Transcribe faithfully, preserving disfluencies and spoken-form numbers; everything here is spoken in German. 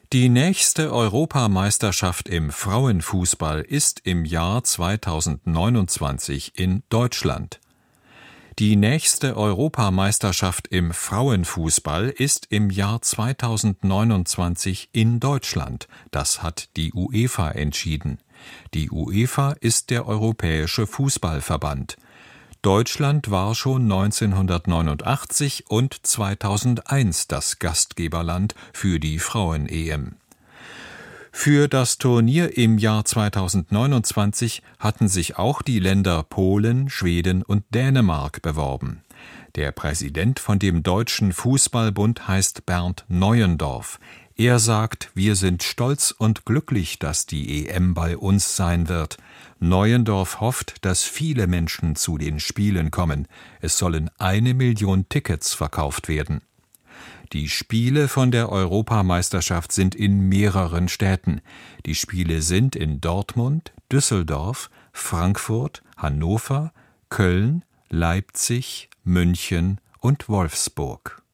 Die nächste Europameisterschaft im Frauenfußball ist im Jahr zweitausendneunundzwanzig in Deutschland. Die nächste Europameisterschaft im Frauenfußball ist im Jahr zweitausendneunundzwanzig in Deutschland. Das hat die UEFA entschieden. Die UEFA ist der Europäische Fußballverband. Deutschland war schon neunzehnhundertneunundachtzig und zweitausendeins das Gastgeberland für die Frauen-E M. Für das Turnier im Jahr zweitausendneunundzwanzig hatten sich auch die Länder Polen, Schweden und Dänemark beworben. Der Präsident von dem Deutschen Fußballbund heißt Bernd Neuendorf. Er sagt, wir sind stolz und glücklich, dass die E M bei uns sein wird. Neuendorf hofft, dass viele Menschen zu den Spielen kommen. Es sollen eine Million Tickets verkauft werden. Die Spiele von der Europameisterschaft sind in mehreren Städten. Die Spiele sind in Dortmund, Düsseldorf, Frankfurt, Hannover, Köln, Leipzig, München und Wolfsburg.